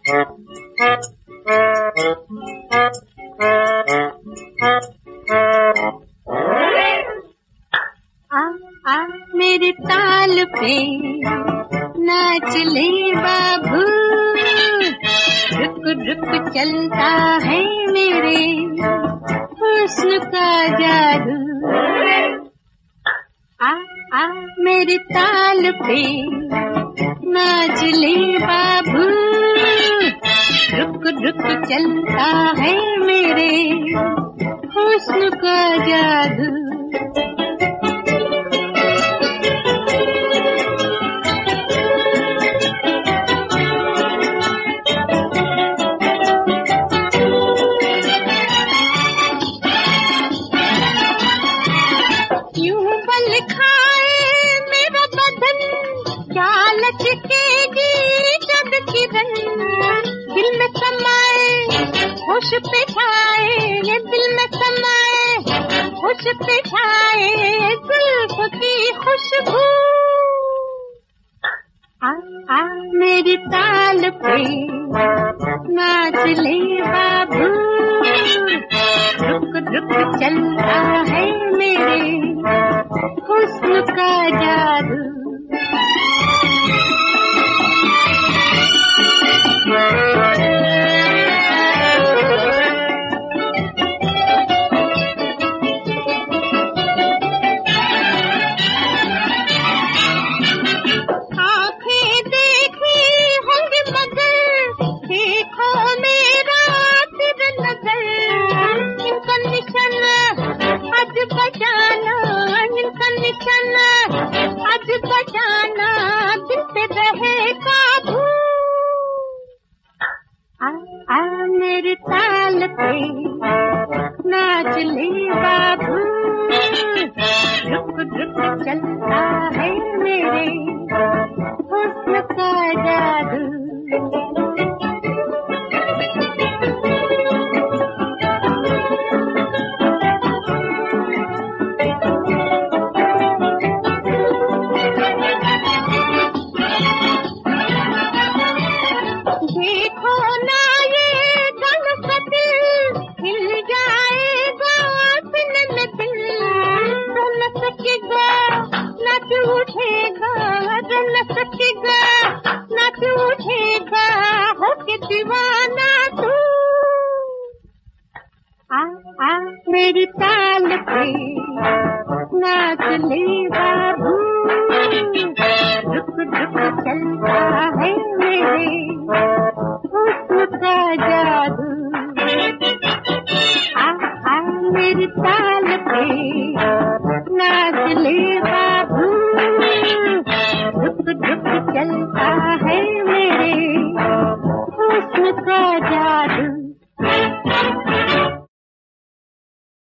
आ मेरे ताल पे नाच ले बाबू, रुक रुक चलता है मेरे हुस्न का जादू। आ मेरे ताल पे नाच ले बाबू, रुक रुक चलता है मेरे हुस्न का जादू। दिल में समाए होश पे छाए, ये दिल में समाए होश पे छाए जुल्फ की खुशबू। आ मेरी ताल पे नाच ले बाबू, रुक रुक चलता है मेरे हुस्न का जादू। आज बजाना दिल पे रहे काबू। आ मेरे ताल पे नाच ले बाबू, रुक रुक चलता है मेरे हुस्न का जादू। नाच उठेगा होके दीवाना तू। आ मेरी ताल पे नाच ले बाबू, रुक रुक चलता है मेरे हुस्न का जादू। आ मेरी ताल पे नाच ले बाबू, रुक रुक चलता है मेरे हुस्न का